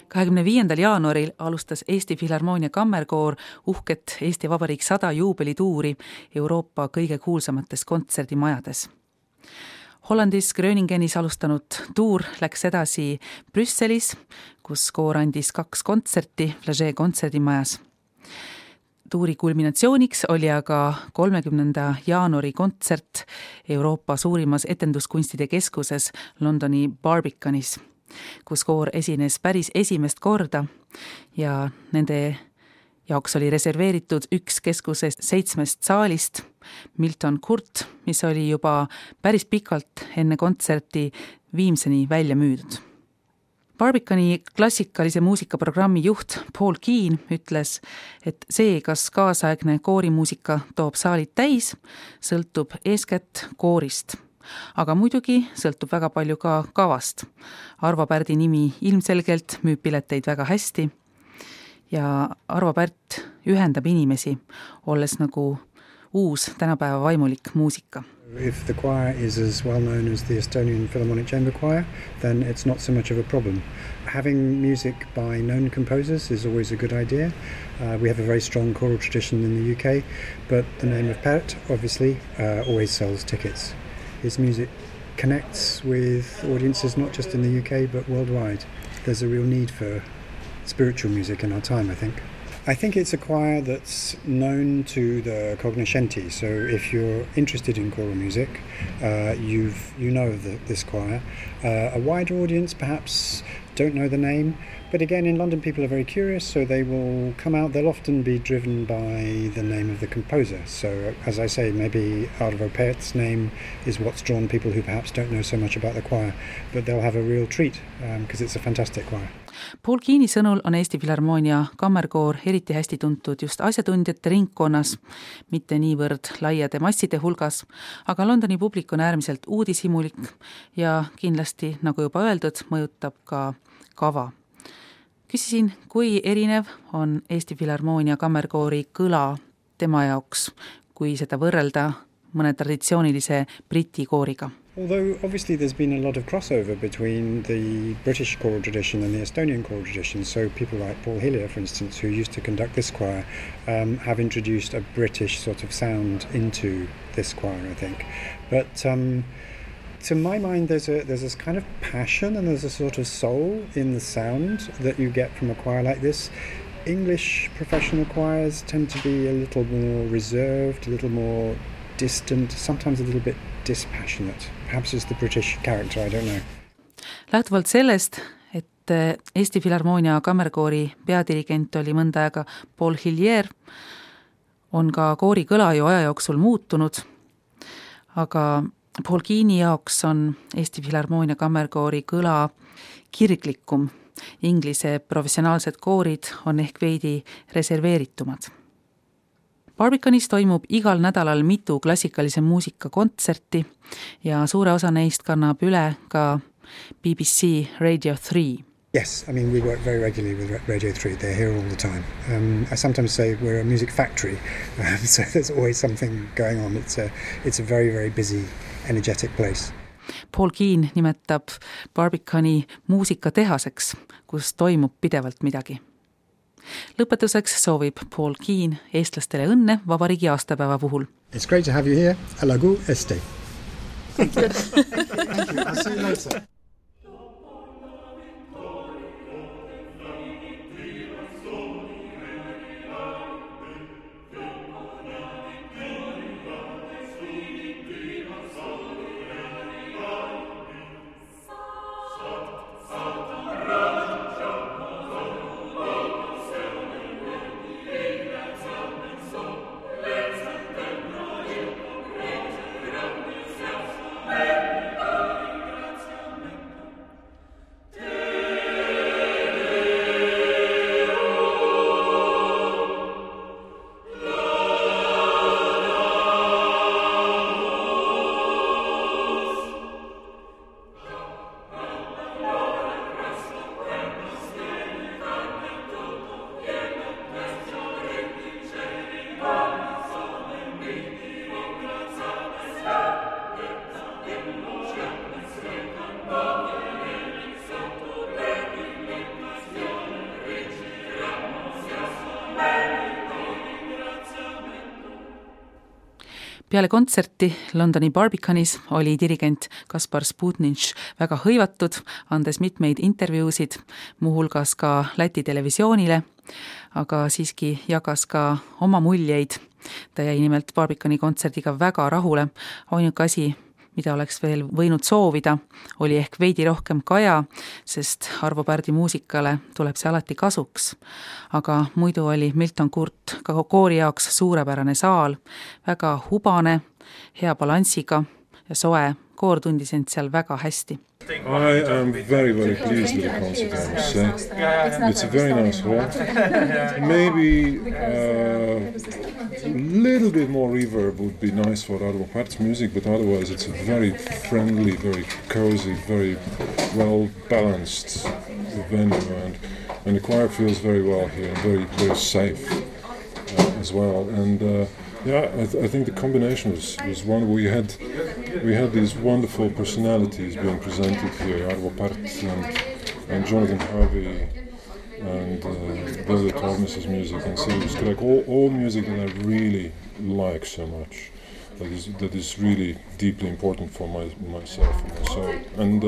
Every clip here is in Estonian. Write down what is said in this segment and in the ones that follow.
25. jaanuaril alustas Eesti Filharmoonia Kammerkoor uhket Eesti Vabariik 100 juubelituuri Euroopa kõige kuulsamates kontserdimajades. Hollandis Groningenis alustanud tuur läks edasi Brüsselis, kus koor andis 2 kontserti Flagey kontserdimajas. Tuuri kulminatsiooniks oli aga 30. jaanuari kontsert Euroopa suurimas etenduskunstide keskuses Londoni Barbicanis, kus koor esines päris esimest korda ja nende jaoks oli reserveeritud 1 keskuse 7 saalist, Milton Court, mis oli juba päris pikalt enne kontserti Viimseni välja müüdud. Barbicani klassikalise muusikaprogrammi juht Paul Keane ütles, et see, kas kaasaegne koorimuusika toob saalid täis, sõltub eeskätt koorist. Aga muidugi sõltub väga palju ka kavast. Arvo Pärdi nimi ilmselgelt müüb pileteid väga hästi ja Arvo Pärt ühendab inimesi, olles nagu uus tänapäeva vaimulik muusika. If the choir is as well known as the Estonian Philharmonic Chamber Choir, then it's not so much of a problem. Having music by known composers is always a good idea. We have a very strong choral tradition in the UK, but the name of Pärt obviously always sells tickets. His music connects with audiences not just in the UK but worldwide. There's a real need for spiritual music in our time, I think. I think it's a choir that's known to the cognoscenti. So if you're interested in choral music, you know of this choir. A wider audience perhaps don't know the name, but again in London people are very curious, so they will come out. They'll often be driven by the name of the composer. So as I say, maybe Arvo Pärt's name is what's drawn people who perhaps don't know so much about the choir, but they'll have a real treat because it's a fantastic choir. Paul Keane'i sõnul on Eesti Filharmoonia kammerkoor eriti hästi tuntud just asjatundjate ringkonnas, mitte niivõrd laiade masside hulgas, aga Londoni publik on äärmiselt uudishimulik ja kindlasti, nagu juba öeldud, mõjutab ka kava. Küsisin, kui erinev on Eesti Filharmoonia kammerkoori kõla tema jaoks, kui seda võrrelda mõne traditsioonilise briti kooriga. Although obviously there's been a lot of crossover between the British choral tradition and the Estonian choral tradition, so people like Paul Hillier, for instance, who used to conduct this choir, have introduced a British sort of sound into this choir, I think. But to my mind, there's this kind of passion and there's a sort of soul in the sound that you get from a choir like this. English professional choirs tend to be a little more reserved, a little more distant, sometimes a little bit dispassionate. Perhaps it's the British character, I don't know. Lähtuvalt sellest, et Eesti Filharmoonia kammerkoori peadirigent oli mõnda aega Paul Hillier, on ka koori kõla ju aja jooksul muutunud, aga Paul Keane'i jaoks on Eesti Filharmoonia kammerkoori kõla kirglikum. Inglise professionaalsed koorid on ehk veidi reserveeritumad. Barbicanis toimub igal nädalal mitu klassikalise muusika kontserti ja suure osa neist kannab üle ka BBC Radio 3. Yes, I mean we work very regularly with Radio 3. They're here all the time. I sometimes say we're a music factory, so there's always something going on. It's a very, very busy, energetic place. Paul Keane nimetab Barbicani muusikatehaseks, kus toimub pidevalt midagi. Lõpetuseks soovib Paul Keane eestlastele õnne vabariigi aastapäeva puhul. It's great to have you here. Alagu este. Thank you. Thank you. I'll see you later. Peale kontserti Londoni Barbicanis oli dirigent Kaspar Sputnic väga hõivatud, andes mitmeid intervjuusid, muuhulgas ka Läti televisioonile, aga siiski jagas ka oma muljeid. Ta jäi nimelt Barbicani kontserdiga väga rahule. Ainuke asi, mida oleks veel võinud soovida, oli ehk veidi rohkem kaja, sest Arvo Pärdi muusikale tuleb see alati kasuks. Aga muidu oli Milton Kurt ka koori jaoks suurepärane saal, väga hubane, hea balansiga ja soe. Koor tundis end seal väga hästi. I am very, very pleased with the concert, I must say. It's a very nice hall. Maybe a little bit more reverb would be nice for Arvo Pärt's music, but otherwise it's a very friendly, very cozy, very well-balanced venue, and the choir feels very well here, and very, very safe as well. And I think the combination was one. We had these wonderful personalities being presented here, Arvo Pärt and Jonathan Harvey and Velvet Tormes' music and Sirius Greg, all music that I really like so much. That is really deeply important for myself and my soul. And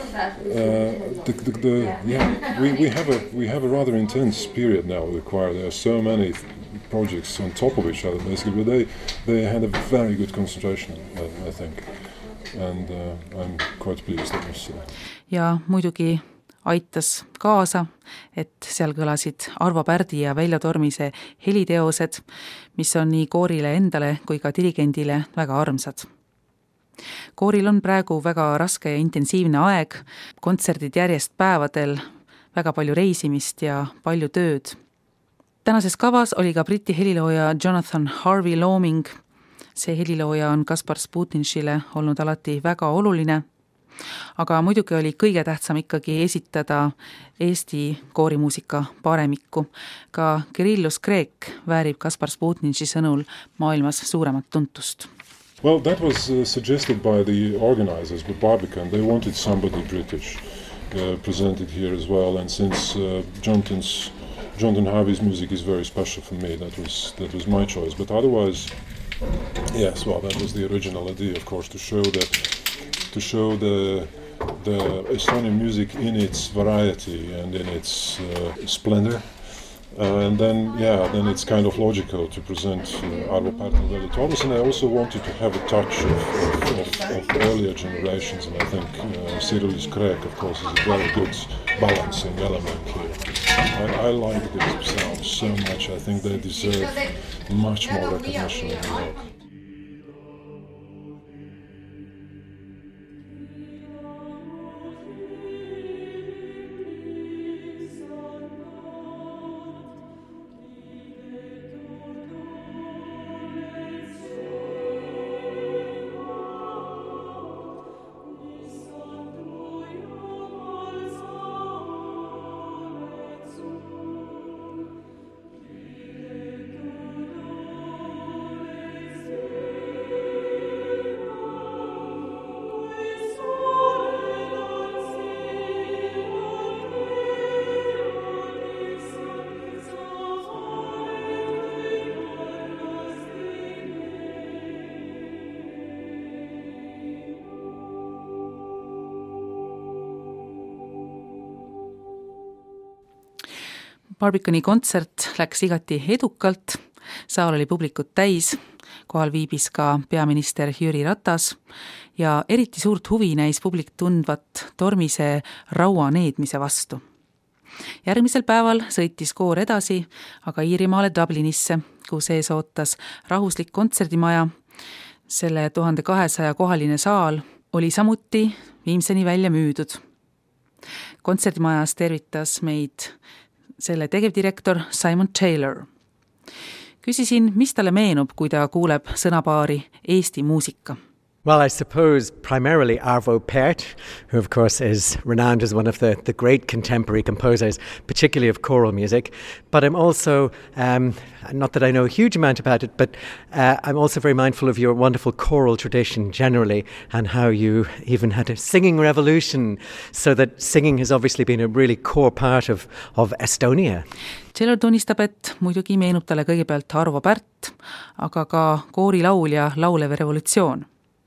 we have a rather intense period now with the choir. There are so many projects on top of each other, basically, but they had a very good concentration, I think, and I'm quite pleased, I must say. Ja muidugi aitas kaasa, et seal kõlasid Arvo Pärdi ja Veljo Tormise heliteosed, mis on nii koorile endale kui ka dirigendile väga armsad. Kooril on praegu väga raske ja intensiivne aeg, kontserdid järjest päevadel, väga palju reisimist ja palju tööd. Tänases kavas oli ka Briti helilooja Jonathan Harvey looming. See helilooja on Kaspar Sputnicile olnud alati väga oluline, aga muidugi oli kõige tähtsam ikkagi esitada Eesti koorimuusika paremikku. Ka Kirillus Kreek väärib Kaspar Sputnici sõnul maailmas suuremat tuntust. Well, that was suggested by the organizers with Barbican. They wanted somebody British presented here as well, and since Jonathan Harvey's music is very special for me, that was my choice. But otherwise, yes, well, that was the original idea, of course, to show the Estonian music in its variety and in its splendor. And then it's kind of logical to present Arvo Pärt and Veljo Tormes, and I also wanted to have a touch of earlier generations, and I think Sirius Greg, of course, is a very good balancing element here. I like these sounds so much. I think they deserve much more recognition in the world. Barbicani kontsert läks igati edukalt, saal oli publikut täis, kohal viibis ka peaminister Jüri Ratas ja eriti suurt huvi näis publik tundvat Tormise raua needmise vastu. Järgmisel päeval sõitis koor edasi, aga Iirimaale Dublinisse, kus ees ootas rahuslik kontserdimaja. Selle 1200 kohaline saal oli samuti viimseni välja müüdud. Kontserdimajas tervitas meid selle tegevdirektor Simon Taylor. Küsisin, mis talle meenub, kui ta kuuleb sõnapaari Eesti muusika. Well, I suppose primarily Arvo Pärt, who of course is renowned as one of the great contemporary composers, particularly of choral music. But I'm also, not that I know a huge amount about it, but I'm also very mindful of your wonderful choral tradition generally and how you even had a singing revolution, so that singing has obviously been a really core part of Estonia. Taylor tunnistab, et muidugi meenub talle kõigepealt Arvo Pärt, aga ka koorilaul ja laulev revolutsioon.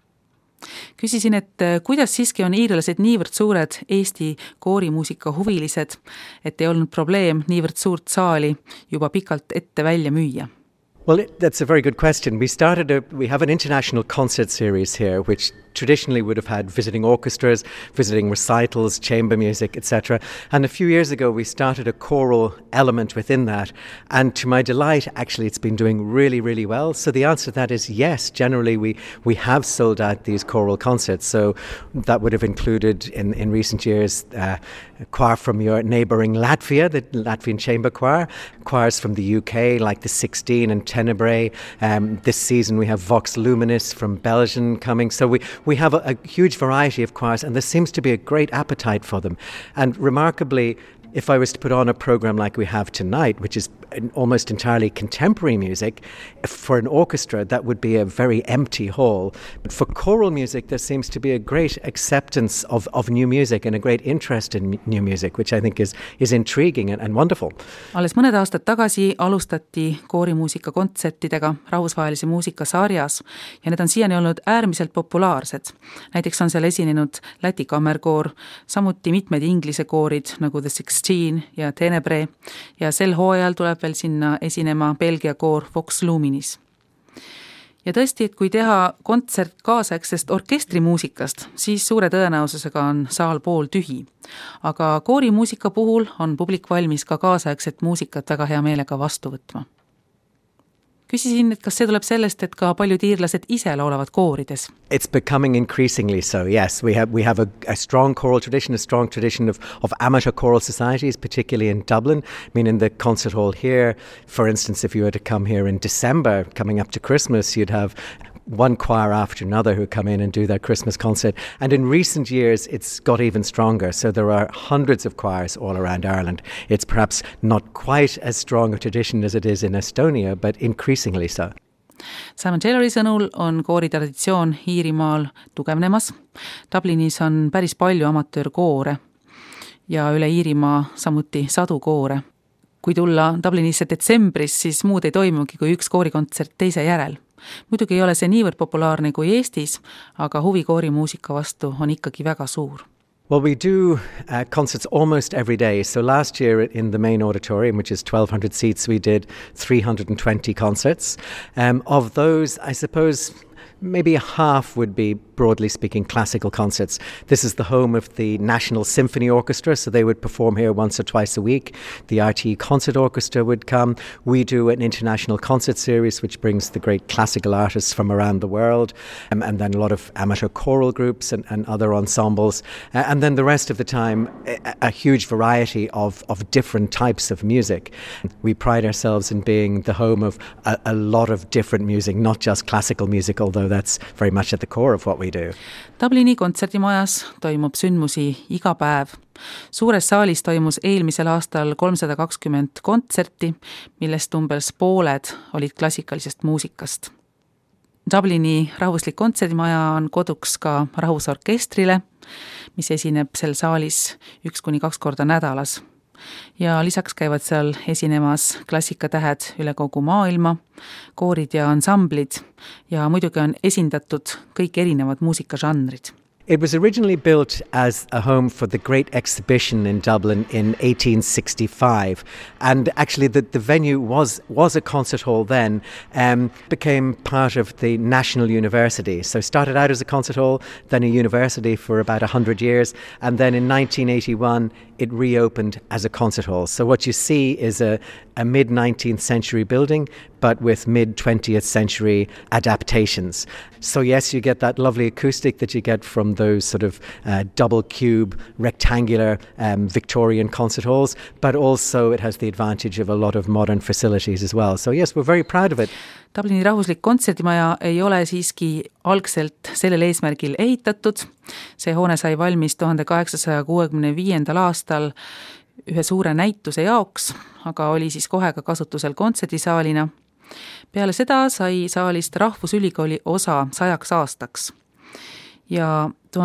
Küsisin, et kuidas siiski on iirlased niivõrd suured Eesti koorimuusika huvilised, et ei olnud probleem niivõrd suurt saali juba pikalt ette välja müüa. Well, that's a very good question. We have an international concert series here, which traditionally would have had visiting orchestras, visiting recitals, chamber music, etc. And a few years ago, we started a choral element within that. And to my delight, actually, it's been doing really, really well. So the answer to that is yes. Generally, we have sold out these choral concerts. So that would have included, in recent years, a choir from your neighbouring Latvia, the Latvian Chamber Choir, choirs from the UK, like the 16 and Tenebrae. This season, we have Vox Luminis from Belgium coming. So we have a huge variety of choirs, and there seems to be a great appetite for them. And remarkably, if I was to put on a program like we have tonight, which is almost entirely contemporary music, for an orchestra, that would be a very empty hall. But for choral music, there seems to be a great acceptance of new music and a great interest in new music, which I think is intriguing and wonderful. Alles mõned aastad tagasi alustati koorimuusika kontsertidega rahvusvahelise muusika sarjas ja need on siiani olnud äärmiselt populaarsed. Näiteks on seal esinenud Läti kammerkoor, samuti mitmed inglise koorid nagu The 16 ja Tenebrae ja sel hooajal tuleb veel sinna esinema Belgia koor Vox Luminis. Ja tõesti, et kui teha kontsert kaasaegsest orkestrimuusikast, siis suure tõenäosusega on saal pool tühi. Aga koorimuusika puhul on publik valmis ka kaasaegset muusikat väga hea meelega vastu võtma. Küsisin, et kas see tuleb sellest, et ka paljud iirlased ise laulavad koorides. It's becoming increasingly so, yes. We have a strong choral tradition, a strong tradition of amateur choral societies, particularly in Dublin. I mean, in the concert hall here, for instance, if you were to come here in December, coming up to Christmas, you'd have one choir after another who come in and do their Christmas concert. And in recent years, it's got even stronger. So there are hundreds of choirs all around Ireland. It's perhaps not quite as strong a tradition as it is in Estonia, but increasingly so. Simon Taylori sõnul on kooritraditsioon Iirimaal tugevnemas. Dublinis on päris palju amatöörkoore ja üle Iirimaa samuti sadu koore. Kui tulla Dublinisse detsembris, siis muud ei toimugi kui üks koorikontsert teise järel. Muidugi ei ole see niivõrd populaarne kui Eestis, aga huvi koorimuusika vastu on ikkagi väga suur. Well, we do concerts almost every day. So last year in the main auditorium, which is 1,200 seats, we did 320 concerts. Of those, I suppose maybe half would be, broadly speaking, classical concerts. This is the home of the National Symphony Orchestra, so they would perform here once or twice a week. The RTE Concert Orchestra would come. We do an international concert series which brings the great classical artists from around the world, and then a lot of amateur choral groups and other ensembles. And then the rest of the time, a huge variety of different types of music. We pride ourselves in being the home of a lot of different music, not just classical music, although that's very much at the core of what we do. Dublini kontserdimajas toimub sündmusi iga päev. Suures saalis toimus eelmisel aastal 320 kontserti, millest umbes pooled olid klassikalisest muusikast. Dublini rahvuslik kontserdimaja on koduks ka rahvusorkestrile, mis esineb sel saalis 1-2 korda nädalas. Ja lisaks käivad seal esinemas klassikatähed üle kogu maailma, koorid ja ansamblid ja muidugi on esindatud kõik erinevad muusikažanrid. It was originally built as a home for the Great Exhibition in Dublin in 1865. And actually the venue was a concert hall then, became part of the National University. So started out as a concert hall, then a university for about 100 years. And then in 1981, it reopened as a concert hall. So what you see is a mid-19th century building, but with mid-20th century adaptations. So yes, you get that lovely acoustic that you get from those sort of double cube, rectangular Victorian concert halls, but also it has the advantage of a lot of modern facilities as well. So yes, we're very proud of it. Dublini rahvuslik kontserdimaja ei ole siiski algselt sellel eesmärgil ehitatud. See hoone sai valmis 1865. aastal ühe suure näituse jaoks, aga oli siis kohe ka kasutusel kontserdisaalina. Peale seda sai saalist Rahvusülikooli osa 100 aastaks. Ja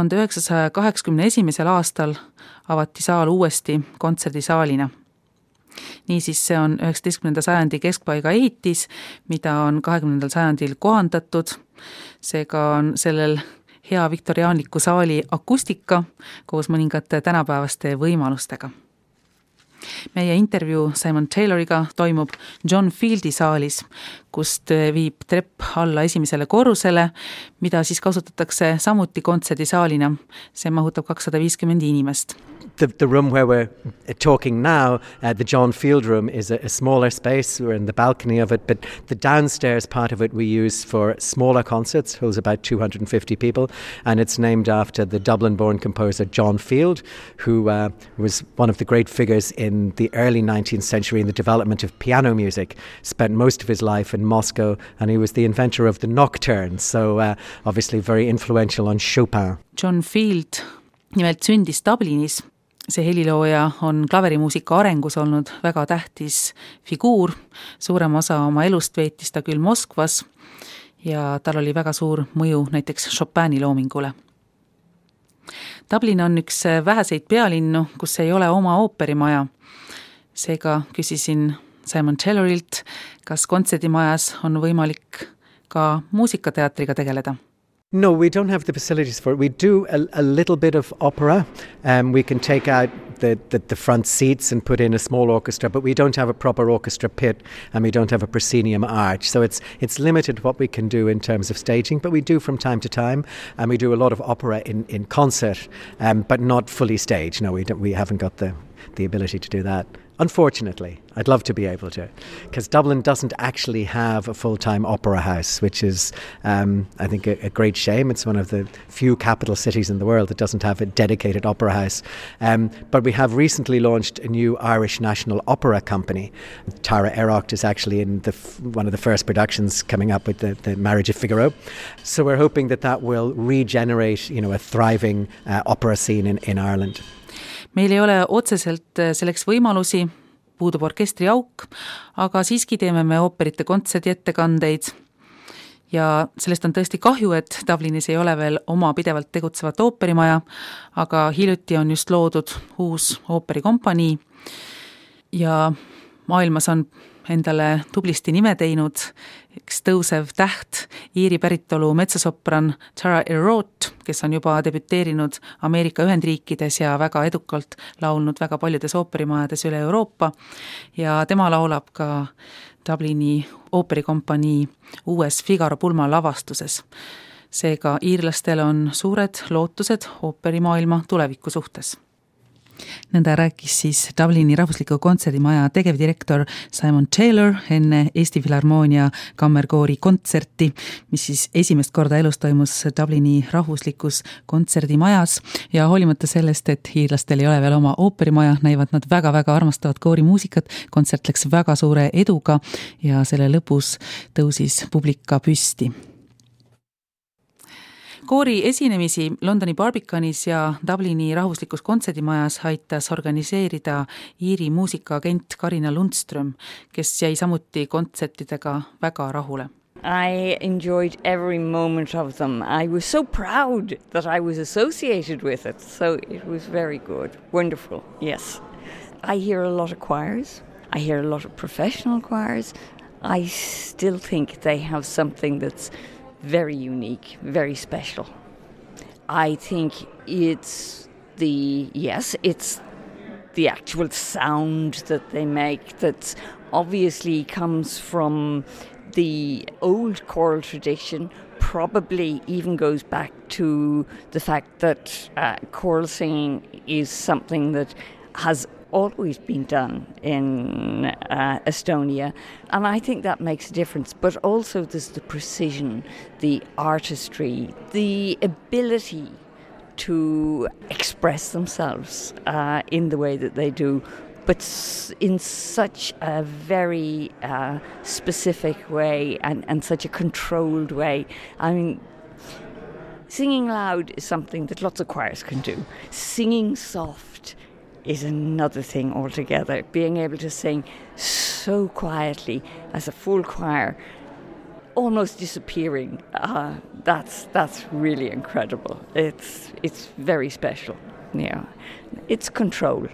1981. aastal avati saal uuesti kontserdisaalina. Niisiis see on 19. sajandi keskpaiga ehitis, mida on 20. sajandil kohandatud. Seega on sellel hea viktoriaanliku saali akustika koos mõningate tänapäevaste võimalustega. Meie intervjuu Simon Tayloriga toimub John Fieldi saalis, kust viib trepp alla esimesele korrusele, mida siis kasutatakse samuti kontserdisaalina. See mahutab 250 inimest. The room where we're talking now, the John Field room, is a smaller space. We're in the balcony of it, but the downstairs part of it we use for smaller concerts, holds about 250 people, and it's named after the Dublin-born composer John Field, who was one of the great figures in the early 19th century in the development of piano music, spent most of his life in Moscow, and he was the inventor of the nocturne, so obviously very influential on Chopin. John Field nimelt sündis Dublinis. See helilooja on klaverimuusika arengus olnud väga tähtis figuur. Suurem osa oma elust veetis ta küll Moskvas ja tal oli väga suur mõju näiteks Chopini loomingule. Dublin on üks väheseid pealinnu, kus ei ole oma ooperimaja. Seega küsisin Simon Taylorilt, kas kontserdimajas on võimalik ka muusikateatriga tegeleda. No, we don't have the facilities for it. We do a little bit of opera. We can take out the front seats and put in a small orchestra, but we don't have a proper orchestra pit and we don't have a proscenium arch. So it's limited what we can do in terms of staging, but we do from time to time, and we do a lot of opera in concert, but not fully staged. No, we haven't got the ability to do that. Unfortunately, I'd love to be able to, because Dublin doesn't actually have a full-time opera house, which is, I think, a great shame. It's one of the few capital cities in the world that doesn't have a dedicated opera house. But we have recently launched a new Irish National Opera Company. Tara Erocht is actually in one of the first productions coming up with the Marriage of Figaro. So we're hoping that will regenerate, a thriving opera scene in Ireland. Meil ei ole otseselt selleks võimalusi, puudub orkestri auk, aga siiski teeme me ooperite kontserdiettekandeid. Ja sellest on tõesti kahju, et Dublinis ei ole veel oma pidevalt tegutsevat ooperimaja, aga hiljuti on just loodud uus ooperikompanii ja maailmas on endale tublisti nime teinud üks tõusev täht, Iiri päritolu metsosopran Tara Erocht, kes on juba debüteerinud Ameerika Ühendriikides ja väga edukalt laulnud väga paljudes ooperimajades üle Euroopa ja tema laulab ka Dublini ooperikompanii uues Figaro pulma lavastuses. Seega iirlastel on suured lootused ooperimaailma tuleviku suhtes. Nõnda rääkis siis Dublini rahvusliku kontserdimaja tegevdirektor Simon Taylor enne Eesti Filharmoonia kammerkoori kontserti, mis siis esimest korda elus toimus Dublini rahvuslikus kontserdimajas ja hoolimata sellest, et iirlastel ei ole veel oma ooperimaja, näivad nad väga-väga armastavad koorimuusikat. Kontsert läks väga suure eduga ja selle lõpus tõusis publika püsti. Koori esinemisi Londoni Barbicanis ja Dublini rahvuslikus kontserdimajas aitas organiseerida Iiri muusikaagent Karina Lundström, kes jäi samuti kontsertidega väga rahule. I enjoyed every moment of them. I was so proud that I was associated with it. So it was very good. Wonderful, yes. I hear a lot of choirs. I hear a lot of professional choirs. I still think they have something that's very unique, very special. I think it's the actual sound that they make that obviously comes from the old choral tradition, probably even goes back to the fact that choral singing is something that has always been done in Estonia, and I think that makes a difference. But also there's the precision, the artistry, the ability to express themselves in the way that they do, but in such a very specific way and such a controlled way. I mean, singing loud is something that lots of choirs can do. Singing soft is another thing altogether. Being able to sing so quietly as a full choir, almost disappearing, that's really incredible. It's very special. Yeah, it's control.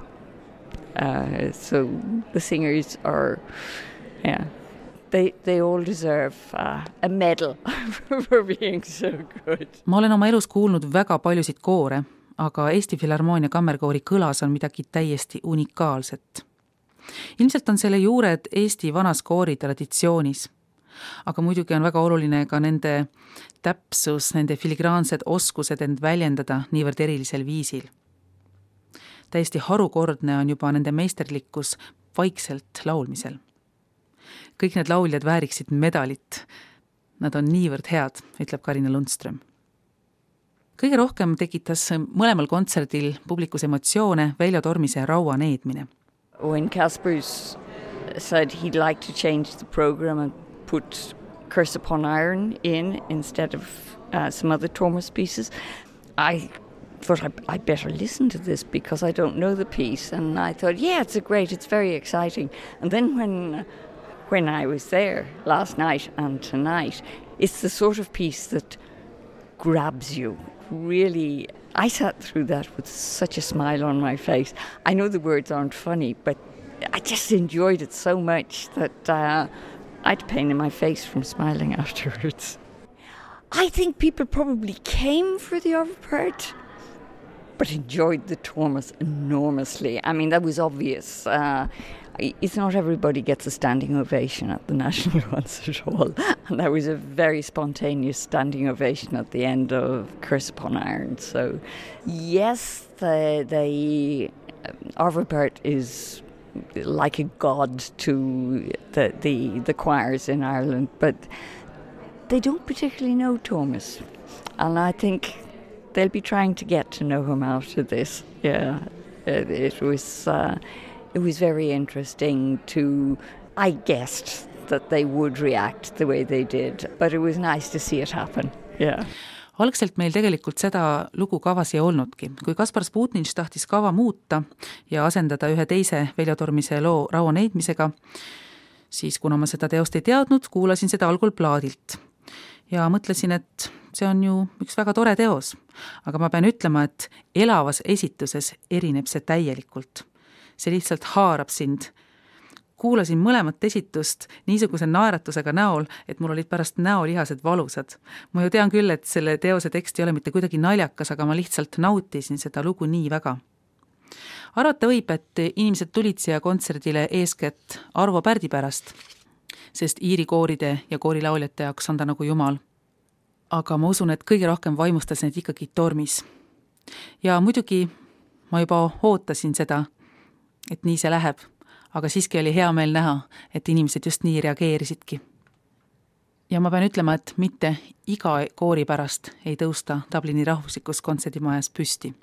So the singers are, yeah, they all deserve a medal for being so good. Ma olen oma elus kuulnud väga paljusid koore, aga Eesti Filharmoonia kammerkoori kõlas on midagi täiesti unikaalset. Ilmselt on selle juured Eesti vanas koori traditsioonis, aga muidugi on väga oluline ka nende täpsus, nende filigraansed oskused end väljendada niivõrd erilisel viisil. Täiesti harukordne on juba nende meisterlikkus vaikselt laulmisel. Kõik need lauljad vääriksid medalit. Nad on niivõrd head, ütleb Karina Lundström. Kõige rohkem tekitas mõlemal kontserdil publikus emotsioone Veljo Tormise Raua needmine. When Kaspers said he'd like to change the program and put Curse Upon Iron in instead of some other Tormes pieces, I thought I better listen to this because I don't know the piece. And I thought, yeah, it's very exciting. And then when I was there last night and tonight, it's the sort of piece that grabs you. Really, I sat through that with such a smile on my face. I know the words aren't funny, but I just enjoyed it so much that I had pain in my face from smiling afterwards. I think people probably came for the other part, but enjoyed the Tormes enormously. I mean, that was obvious. It's not everybody gets a standing ovation at the National Concert Hall. And that was a very spontaneous standing ovation at the end of Curse Upon Iron. So, yes, the Arvo Pärt is like a god to the choirs in Ireland, but they don't particularly know Tormes. And I think they'll be trying to get to know him after this. Yeah, it was very interesting to, I guessed that they would react the way they did, but it was nice to see it happen. Yeah. Algselt meil tegelikult seda lugu kavas ei olnudki. Kui Kaspar Sputnitš tahtis kava muuta ja asendada ühe teise Veljo Tormise loo Raua neidmisega, siis kuna ma seda teost ei teadnud, kuulasin seda algul plaadilt. Ja mõtlesin, et see on ju üks väga tore teos, aga ma pean ütlema, et elavas esituses erineb see täielikult. See lihtsalt haarab sind. Kuulasin mõlemat esitust niisuguse naeratusega näol, et mul olid pärast näolihased valusad. Ma ju tean küll, et selle teose tekst ei ole mitte kuidagi naljakas, aga ma lihtsalt nautisin seda lugu nii väga. Arvata võib, et inimesed tulid siia kontserdile eeskätt Arvo Pärdi pärast, sest Iiri kooride ja koorilauljate jaoks on ta nagu jumal. Aga ma usun, et kõige rohkem vaimustas need ikkagi Tormis. Ja muidugi ma juba ootasin seda, et nii see läheb, aga siiski oli hea meel näha, et inimesed just nii reageerisidki. Ja ma pean ütlema, et mitte iga koori pärast ei tõusta Dublini rahvuslikus kontserdimajas püsti.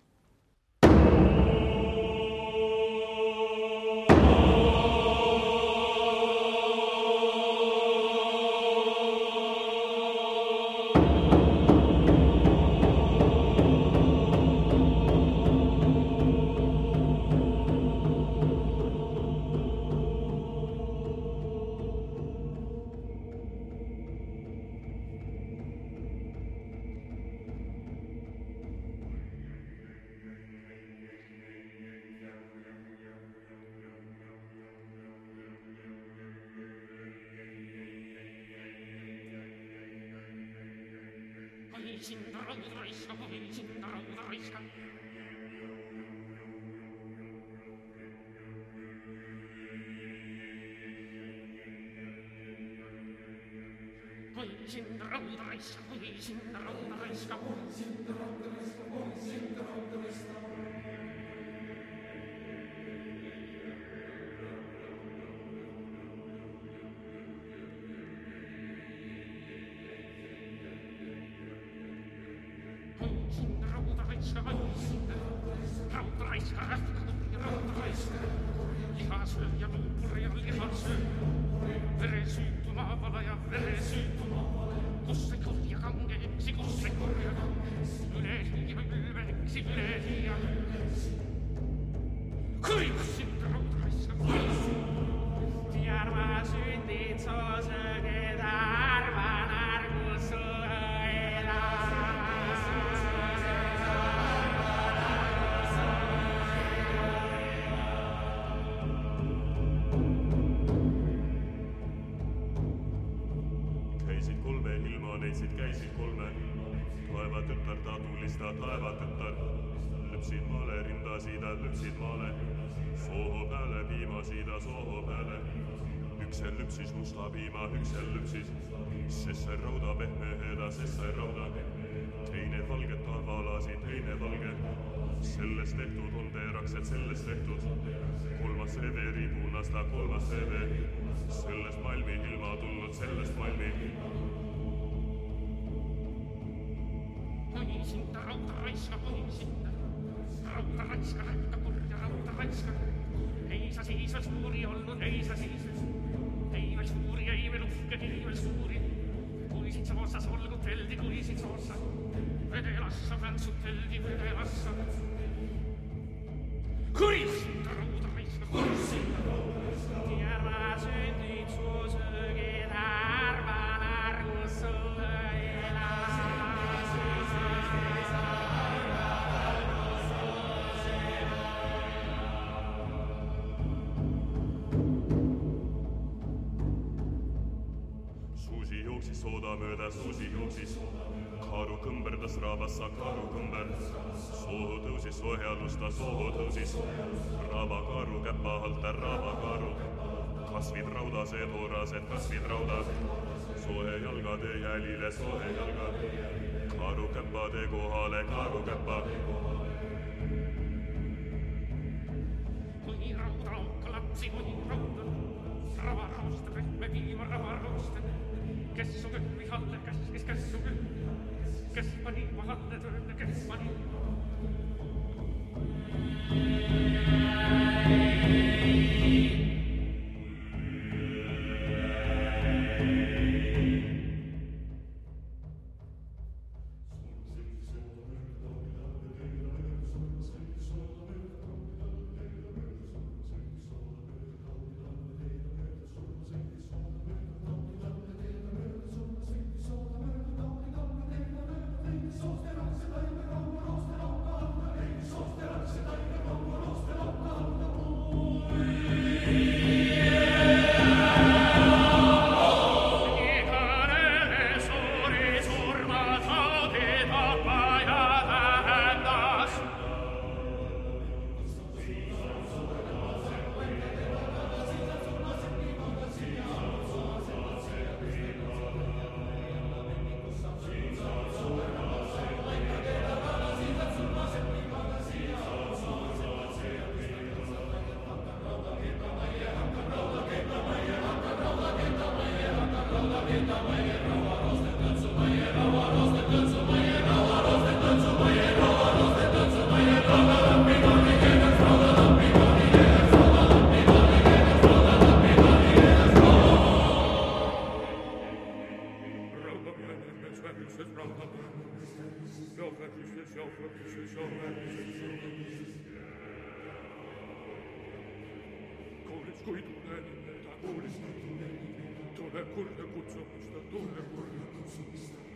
Lypsis musta piima, üksel lypsis, sest sai rauda pehmeheda, sest sai rauda. Teine valget tavalasi, teine valge, sellest tehtud on teeraksed, sellest tehtud. Kolmas eve ripunasta, kolmas eve, sellest malmi ilma tulnud, sellest malmi. Põhisinta, rauda raiska, põhisinta, rauda raiska, lähka kurja, rauda raiska. Ei sa siis veel suuri olnud, ei sa siis ei veel suuri, ei veel uhke, ei veel suuri. Kui siit soossas olguteldi, kui siit soossa vedelassa väntsuteldi, vedelassa. Kurisinta, rauda raiska, kurisinta, rauda raiska. Järva sündid suusögid, arvan argus sulle elaa. Sooda mööda suusi jooksis, kaaru kõmberdas raabassa, kaaru kõmber. Soohu tõusis, sohe alusta, soohu tõusis, raaba kaaru käpa halta, raaba kaaru. Kasvid raudased, orased, kasvid raudad, sohe jalgade jälile, sohe jalgad. Kaaru käppade kohale, kaaru käppa. Kui rauda aukka lapsi, kui rauda, rava raustab, rühme viima, rava raustab. Kes on kõhvi halle, kes on kõhvi, kes pani mahalle tööle, kes pani. Kui tule kurja kutsumista, tule kurja kutsumista.